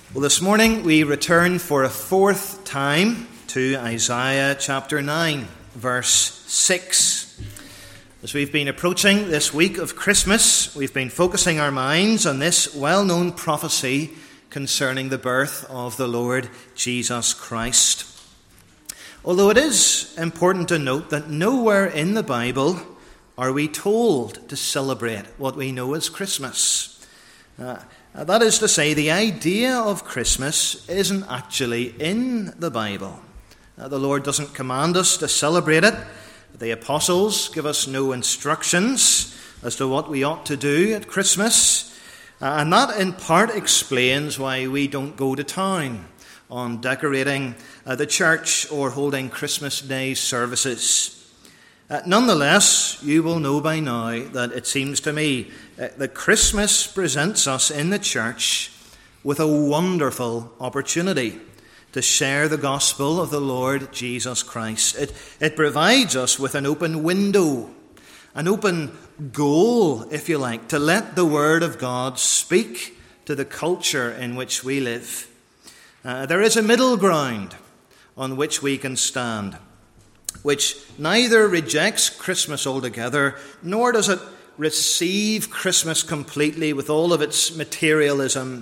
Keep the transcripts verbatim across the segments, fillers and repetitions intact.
Well, this morning we return for a fourth time to Isaiah chapter nine, verse six. As we've been approaching this week of Christmas, we've been focusing our minds on this well-known prophecy concerning the birth of the Lord Jesus Christ. Although it is important to note that nowhere in the Bible are we told to celebrate what we know as Christmas. Uh, that is to say, the idea of Christmas isn't actually in the Bible. Uh, the Lord doesn't command us to celebrate it. The apostles give us no instructions as to what we ought to do at Christmas. Uh, and that in part explains why we don't go to town on decorating uh, the church or holding Christmas Day services. Uh, nonetheless, you will know by now that it seems to me uh, that Christmas presents us in the church with a wonderful opportunity to share the gospel of the Lord Jesus Christ. It, it provides us with an open window, an open goal, if you like, to let the Word of God speak to the culture in which we live. Uh, there is a middle ground on which we can stand, which neither rejects Christmas altogether, nor does it receive Christmas completely with all of its materialism.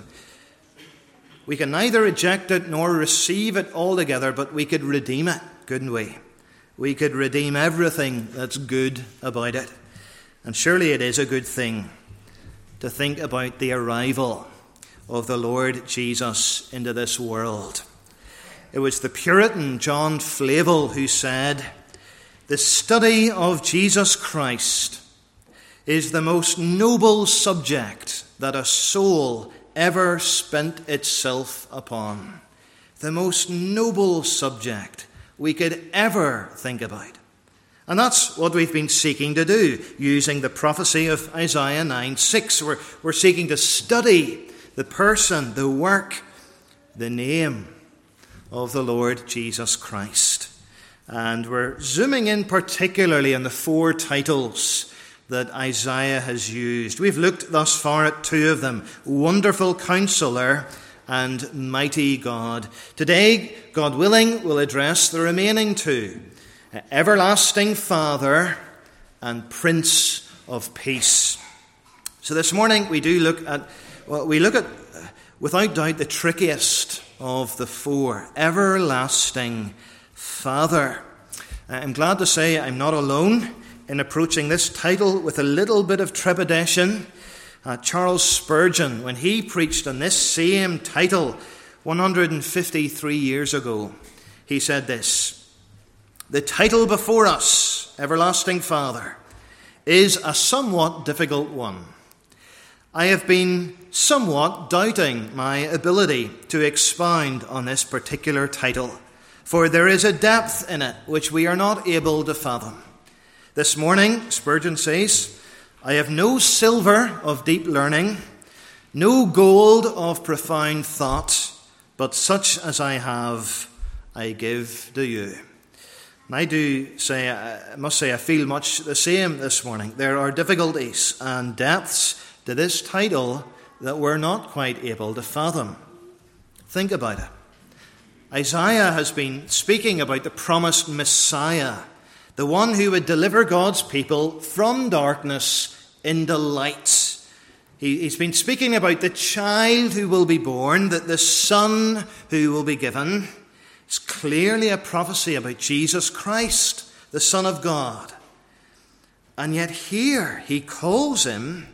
We can neither reject it nor receive it altogether, but we could redeem it, couldn't we? We could redeem everything that's good about it. And surely it is a good thing to think about the arrival of the Lord Jesus into this world. It was the Puritan John Flavel who said, "The study of Jesus Christ is the most noble subject that a soul ever spent itself upon." The most noble subject we could ever think about. And that's what we've been seeking to do, using the prophecy of Isaiah nine six. We're, we're seeking to study the person, the work, the name of the Lord Jesus Christ. And we're zooming in particularly on the four titles that Isaiah has used. We've looked thus far at two of them, Wonderful Counselor and Mighty God. Today, God willing, we'll address the remaining two, Everlasting Father and Prince of Peace. So this morning we do look at, well, we look at, without doubt, the trickiest of the four, Everlasting Father. I'm glad to say I'm not alone in approaching this title with a little bit of trepidation. Uh, Charles Spurgeon, when he preached on this same title one hundred fifty-three years ago, he said this: "The title before us, Everlasting Father, is a somewhat difficult one. I have been somewhat doubting my ability to expound on this particular title, for there is a depth in it which we are not able to fathom. This morning," Spurgeon says, "I have no silver of deep learning, no gold of profound thought, but such as I have, I give to you." And I do say, I must say, I feel much the same this morning. There are difficulties and depths to this title that we're not quite able to fathom. Think about it. Isaiah has been speaking about the promised Messiah, the one who would deliver God's people from darkness into light. He, he's been speaking about the child who will be born, that the son who will be given. It's clearly a prophecy about Jesus Christ, the Son of God. And yet here he calls him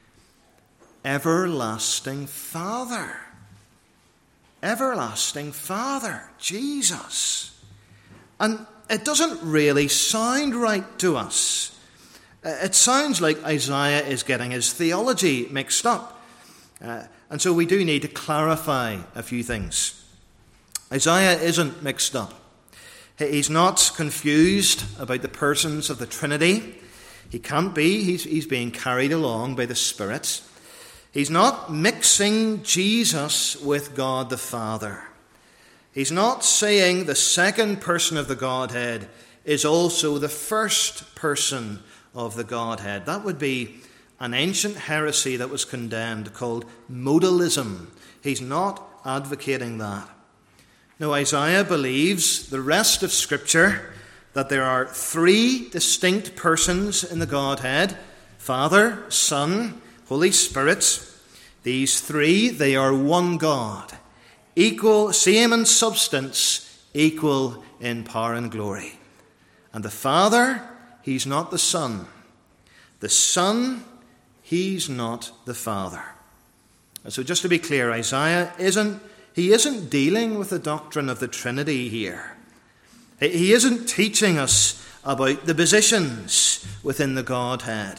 Everlasting Father. Everlasting Father, Jesus. And it doesn't really sound right to us. It sounds like Isaiah is getting his theology mixed up. Uh, and so we do need to clarify a few things. Isaiah isn't mixed up. He's not confused about the persons of the Trinity. He can't be. He's, he's being carried along by the Spirit. He's not mixing Jesus with God the Father. He's not saying the second person of the Godhead is also the first person of the Godhead. That would be an ancient heresy that was condemned called modalism. He's not advocating that. No, Isaiah believes the rest of Scripture that there are three distinct persons in the Godhead: Father, Son, Holy Spirit. These three, they are one God, equal, same in substance, equal in power and glory. And the Father, he's not the Son. The Son, he's not the Father. And so just to be clear, Isaiah isn't, he isn't dealing with the doctrine of the Trinity here. He isn't teaching us about the positions within the Godhead.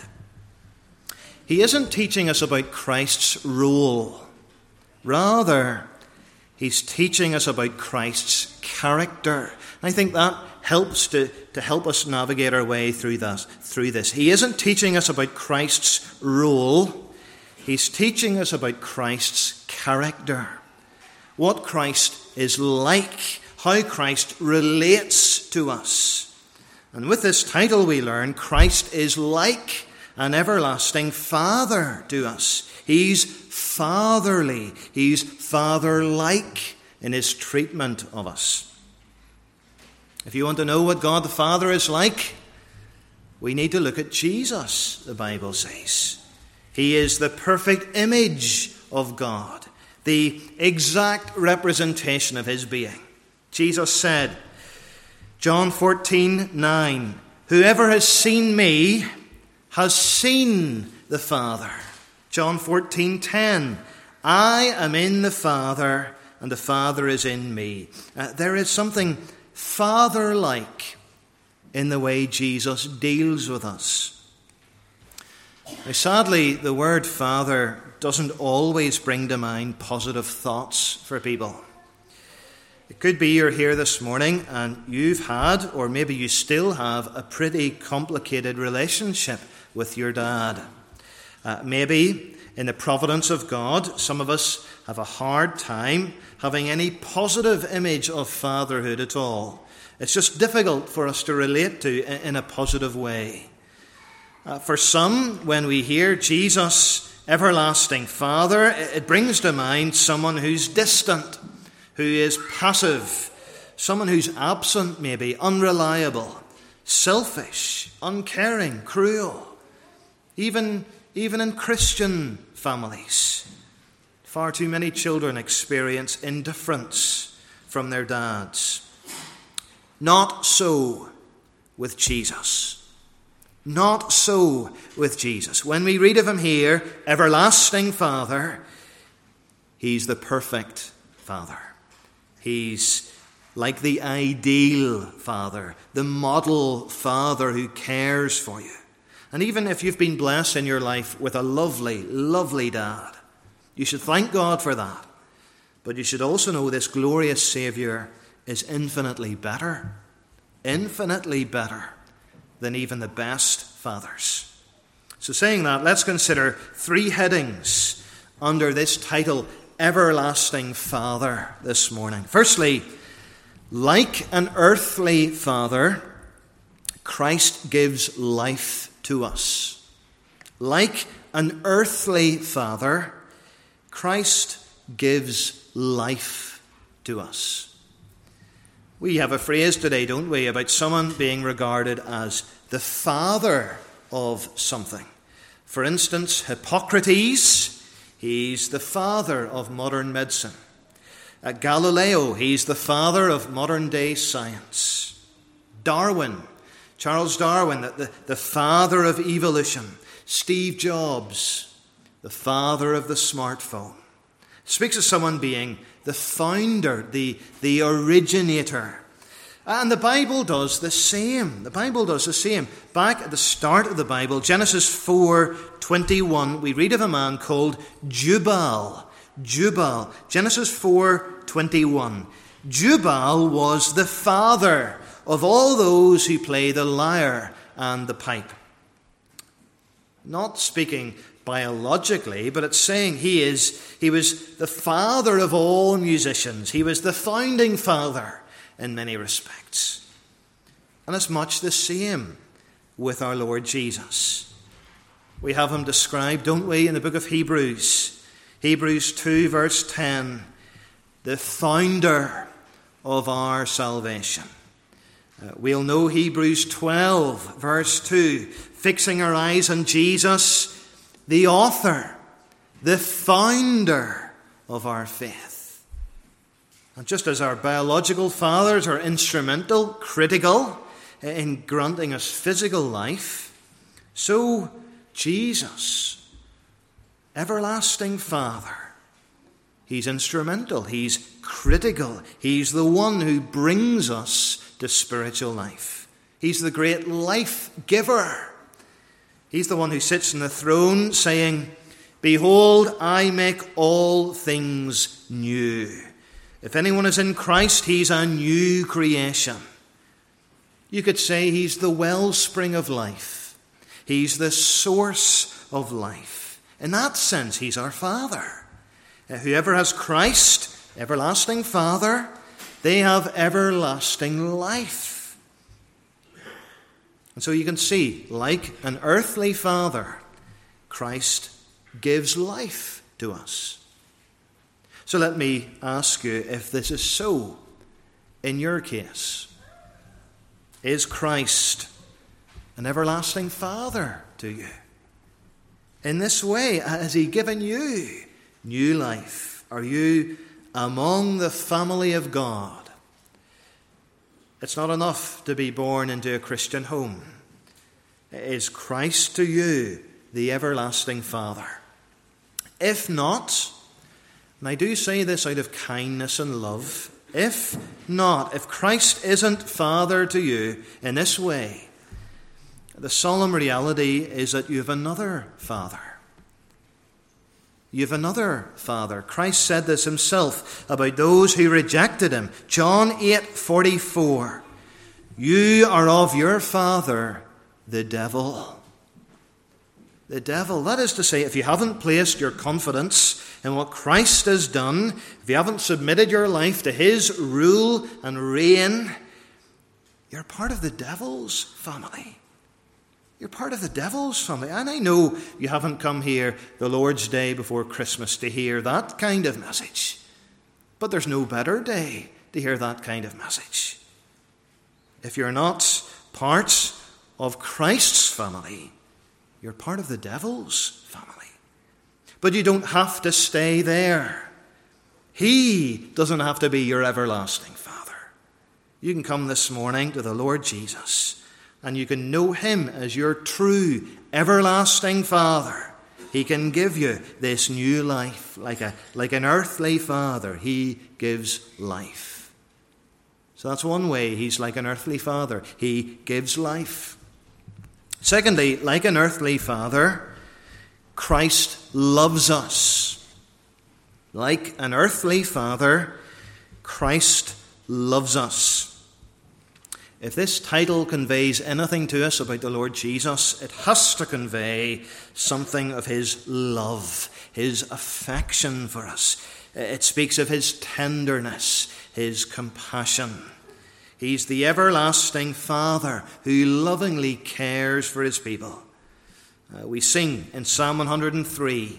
He isn't teaching us about Christ's role. Rather, he's teaching us about Christ's character. I think that helps to, to help us navigate our way through that, through this. He isn't teaching us about Christ's role. He's teaching us about Christ's character. What Christ is like, how Christ relates to us. And with this title we learn Christ is like an everlasting Father to us. He's fatherly. He's father-like in his treatment of us. If you want to know what God the Father is like, we need to look at Jesus, the Bible says. He is the perfect image of God, the exact representation of his being. Jesus said, John fourteen nine, "Whoever has seen me has seen the Father." John fourteen ten, "I am in the Father, and the Father is in me." Uh, there is something Father-like in the way Jesus deals with us. Now, sadly, the word Father doesn't always bring to mind positive thoughts for people. It could be you're here this morning and you've had, or maybe you still have, a pretty complicated relationship with your dad. Uh, maybe, in the providence of God, some of us have a hard time having any positive image of fatherhood at all. It's just difficult for us to relate to in a positive way. Uh, for some, when we hear Jesus, everlasting Father, it brings to mind someone who's distant, who is passive, someone who's absent maybe, unreliable, selfish, uncaring, cruel. Even, even in Christian families, far too many children experience indifference from their dads. Not so with Jesus. Not so with Jesus. When we read of him here, everlasting Father, he's the perfect Father. He's like the ideal father, the model father who cares for you. And even if you've been blessed in your life with a lovely, lovely dad, you should thank God for that. But you should also know this glorious Saviour is infinitely better, infinitely better than even the best fathers. So saying that, let's consider three headings under this title, Everlasting Father, this morning. Firstly, like an earthly father, Christ gives life to us. Like an earthly father, Christ gives life to us. We have a phrase today, don't we, about someone being regarded as the father of something. For instance, Hippocrates, he's the father of modern medicine. Uh, Galileo, he's the father of modern-day science. Darwin, Charles Darwin, the, the, the father of evolution. Steve Jobs, the father of the smartphone. Speaks of someone being the founder, the, the originator. And the Bible does the same. The Bible does the same. Back at the start of the Bible, Genesis four twenty-one, we read of a man called Jubal. Jubal. Genesis four twenty-one. Jubal was the father of all those who play the lyre and the pipe. Not speaking biologically, but it's saying he is he was the father of all musicians. He was the founding father in many respects. And it's much the same with our Lord Jesus. We have him described, don't we, in the book of Hebrews. Hebrews two verse ten, the founder of our salvation. Uh, we'll know Hebrews twelve verse two, fixing our eyes on Jesus, the author, the founder of our faith. And just as our biological fathers are instrumental, critical in granting us physical life, so Jesus, everlasting Father, He's instrumental, He's critical, He's the one who brings us to spiritual life. He's the great life giver. He's the one who sits on the throne saying, "Behold, I make all things new." If anyone is in Christ, he's a new creation. You could say he's the wellspring of life. He's the source of life. In that sense, he's our Father. Whoever has Christ, everlasting Father, they have everlasting life. And so you can see, like an earthly father, Christ gives life to us. So let me ask you if this is so in your case. Is Christ an everlasting Father to you? In this way, has He given you new life? Are you among the family of God? It's not enough to be born into a Christian home. Is Christ to you the everlasting Father? If not, and I do say this out of kindness and love, if not, if Christ isn't Father to you in this way, the solemn reality is that you have another Father. You have another Father. Christ said this Himself about those who rejected Him. John eight forty-four. You are of your father, the devil. The devil. That is to say, if you haven't placed your confidence in what Christ has done, if you haven't submitted your life to His rule and reign, you're part of the devil's family. You're part of the devil's family. And I know you haven't come here the Lord's Day before Christmas to hear that kind of message. But there's no better day to hear that kind of message. If you're not part of Christ's family, you're part of the devil's family. But you don't have to stay there. He doesn't have to be your everlasting Father. You can come this morning to the Lord Jesus, and you can know Him as your true, everlasting Father. He can give you this new life. Like a like an earthly father, He gives life. So that's one way He's like an earthly father. He gives life. Secondly, like an earthly father, Christ loves us. Like an earthly father, Christ loves us. If this title conveys anything to us about the Lord Jesus, it has to convey something of His love, His affection for us. It speaks of His tenderness, His compassion. He's the everlasting Father who lovingly cares for His people. Uh, we sing in Psalm one hundred three,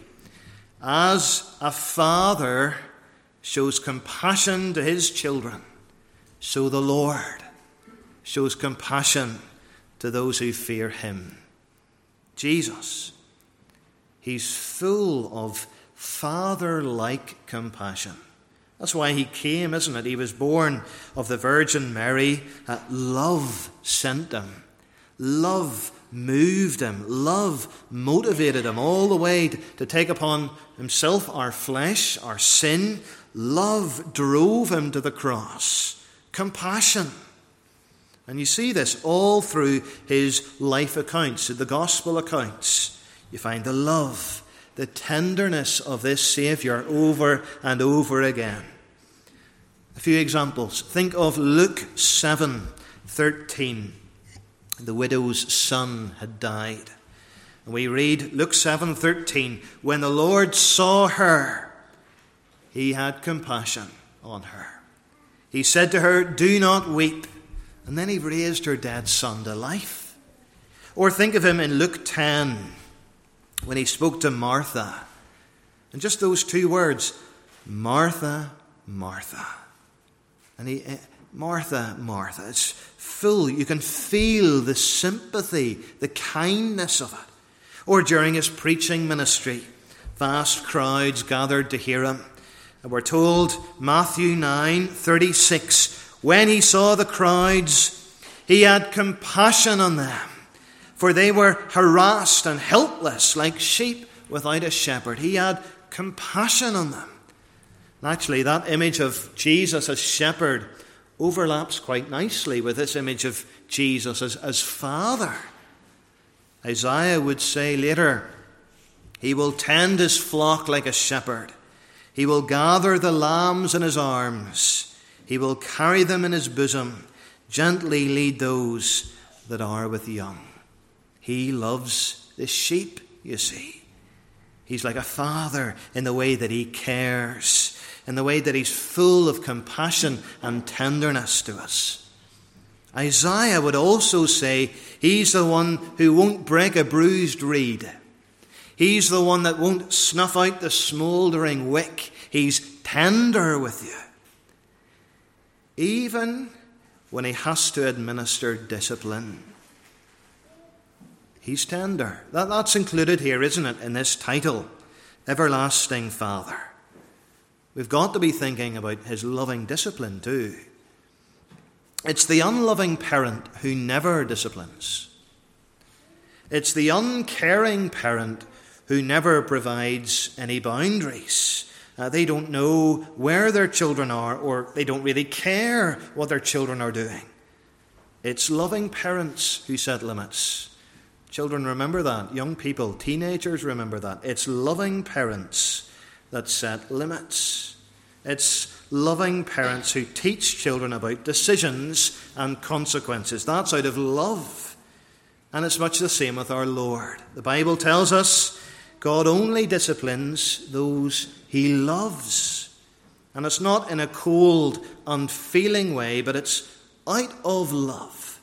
as a father shows compassion to his children, so the Lord shows compassion to those who fear Him. Jesus, He's full of father-like compassion. That's why He came, isn't it? He was born of the Virgin Mary. Love sent Him. Love moved Him. Love motivated Him all the way to, to take upon Himself our flesh, our sin. Love drove Him to the cross. Compassion. And you see this all through His life accounts, the gospel accounts. You find the love, the tenderness of this Saviour over and over again. A few examples. Think of Luke seven thirteen. The widow's son had died. And we read Luke seven thirteen. When the Lord saw her, He had compassion on her. He said to her, "Do not weep." And then He raised her dead son to life. Or think of Him in Luke ten, when He spoke to Martha. And just those two words, Martha, Martha. And he, Martha, Martha. It's full. You can feel the sympathy, the kindness of it. Or during his preaching ministry, vast crowds gathered to hear him. And we're told, Matthew nine thirty-six, when he saw the crowds, he had compassion on them, for they were harassed and helpless like sheep without a shepherd. He had compassion on them. And actually, that image of Jesus as shepherd overlaps quite nicely with this image of Jesus as, as father. Isaiah would say later, he will tend his flock like a shepherd. He will gather the lambs in his arms. He will carry them in his bosom, gently lead those that are with young. He loves the sheep, you see. He's like a father in the way that he cares, in the way that he's full of compassion and tenderness to us. Isaiah would also say he's the one who won't break a bruised reed. He's the one that won't snuff out the smouldering wick. He's tender with you. Even when he has to administer discipline, he's tender. That, that's included here, isn't it, in this title, Everlasting Father. We've got to be thinking about his loving discipline too. It's the unloving parent who never disciplines. It's the uncaring parent who never provides any boundaries. Uh, they don't know where their children are, or they don't really care what their children are doing. It's loving parents who set limits. Children, remember that. Young people, teenagers, remember that. It's loving parents that set limits. It's loving parents who teach children about decisions and consequences. That's out of love. And it's much the same with our Lord. The Bible tells us God only disciplines those he loves. And it's not in a cold, unfeeling way, but it's out of love.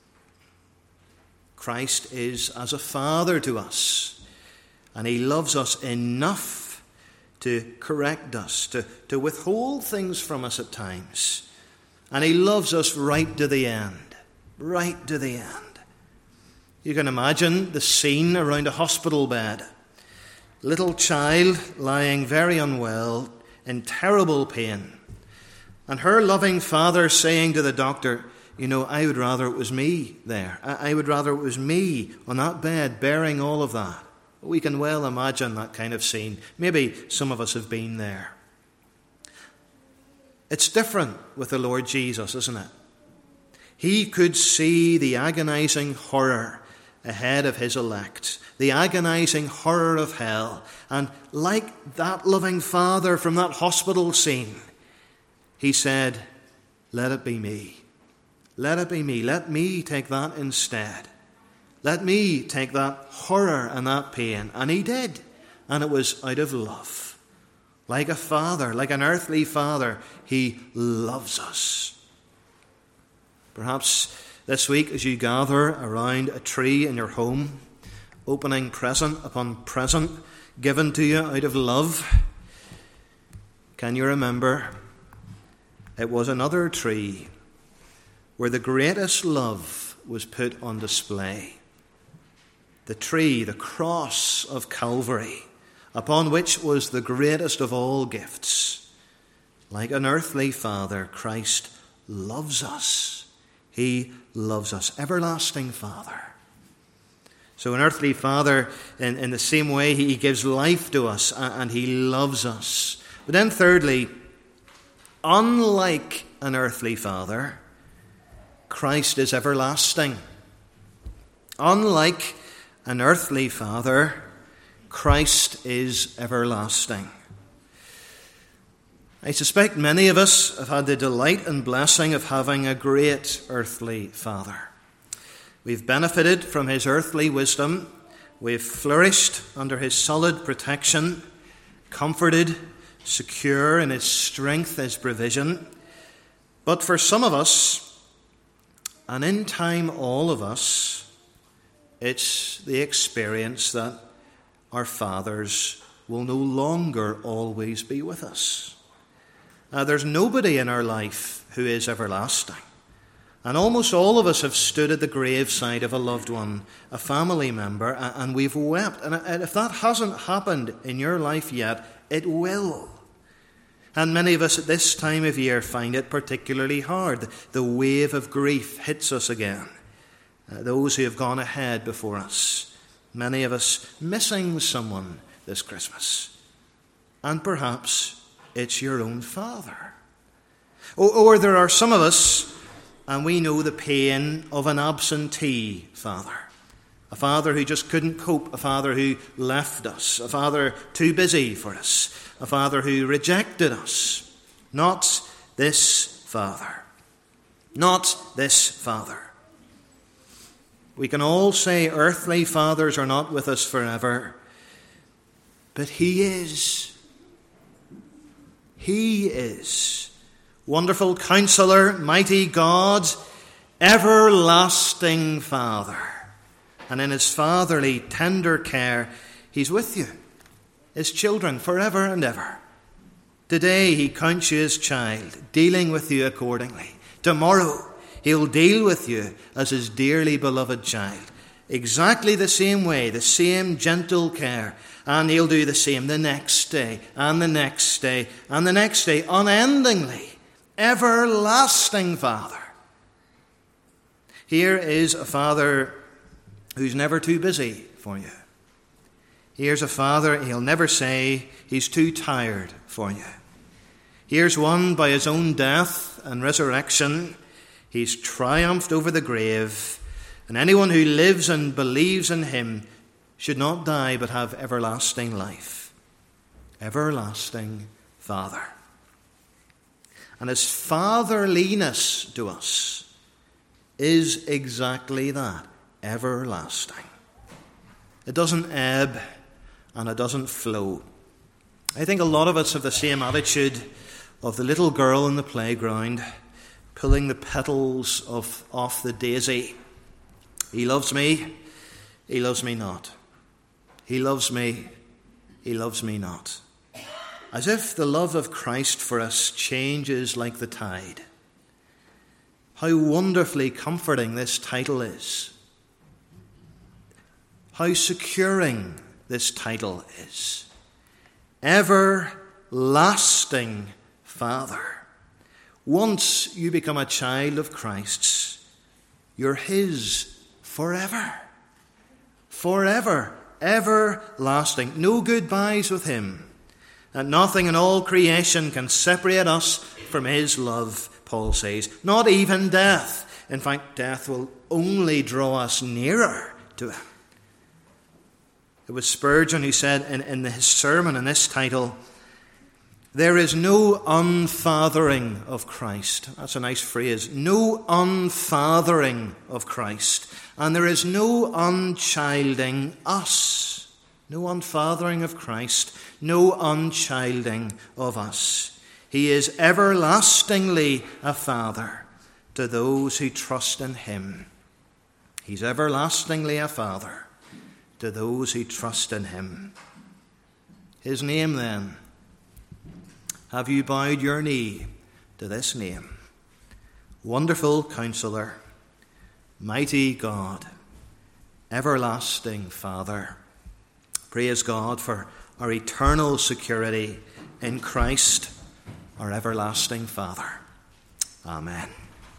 Christ is as a father to us, and he loves us enough to correct us, to, to withhold things from us at times. And he loves us right to the end, right to the end. You can imagine the scene around a hospital bed. Little child lying very unwell, in terrible pain. And her loving father saying to the doctor, you know, I would rather it was me there. I would rather it was me on that bed bearing all of that. We can well imagine that kind of scene. Maybe some of us have been there. It's different with the Lord Jesus, isn't it? He could see the agonizing horror ahead of his elect, the agonizing horror of hell. And like that loving father from that hospital scene, he said, let it be me. Let it be me. Let me take that instead. Let me take that horror and that pain. And he did. And it was out of love. Like a father, like an earthly father, he loves us. Perhaps this week as you gather around a tree in your home, opening present upon present given to you out of love, can you remember it was another tree where the greatest love was put on display? The tree, the cross of Calvary, upon which was the greatest of all gifts. Like an earthly father, Christ loves us. He loves us. Everlasting Father. So an earthly father, in, in the same way, he gives life to us and he loves us. But then thirdly, unlike an earthly father, Christ is everlasting. Unlike an earthly father, Christ is everlasting. I suspect many of us have had the delight and blessing of having a great earthly father. We've benefited from his earthly wisdom. We've flourished under his solid protection, comforted, secure in his strength, his provision. But for some of us, and in time all of us, it's the experience that our fathers will no longer always be with us. Uh, there's nobody in our life who is everlasting. And almost all of us have stood at the graveside of a loved one, a family member, and we've wept. And if that hasn't happened in your life yet, it will. And many of us at this time of year find it particularly hard. The wave of grief hits us again. Uh, those who have gone ahead before us. Many of us missing someone this Christmas. And perhaps it's your own father. Or, or there are some of us, and we know the pain of an absentee father. A father who just couldn't cope. A father who left us. A father too busy for us. A father who rejected us. Not this father. Not this father. We can all say earthly fathers are not with us forever. But he is. He is. Wonderful Counselor, mighty God, everlasting Father. And in his fatherly, tender care, he's with you, his children, forever and ever. Today he counts you as child, dealing with you accordingly. Tomorrow he'll deal with you as his dearly beloved child. Exactly the same way, the same gentle care. And he'll do the same the next day, and the next day, and the next day, unendingly. Everlasting Father. Here is a Father who's never too busy for you. Here's a Father, he'll never say he's too tired for you. Here's one by his own death and resurrection. He's triumphed over the grave. And anyone who lives and believes in him should not die but have everlasting life. Everlasting Father. And his fatherliness to us is exactly that, everlasting. It doesn't ebb and it doesn't flow. I think a lot of us have the same attitude of the little girl in the playground pulling the petals of, off the daisy. He loves me, he loves me not. He loves me, he loves me not. As if the love of Christ for us changes like the tide. How wonderfully comforting this title is. How securing this title is. Everlasting Father. Once you become a child of Christ's, you're his forever. Forever. Everlasting. No goodbyes with him. And nothing in all creation can separate us from his love, Paul says. Not even death. In fact, death will only draw us nearer to him. It was Spurgeon who said in, in his sermon in this title, there is no unfathering of Christ. That's a nice phrase. No unfathering of Christ. And there is no unchilding us. No unfathering of Christ. No unchilding of us. He is everlastingly a Father to those who trust in him. He's everlastingly a Father to those who trust in him. His name then. Have you bowed your knee to this name? Wonderful Counselor, mighty God, everlasting Father. Praise God for our eternal security in Christ, our everlasting Father. Amen.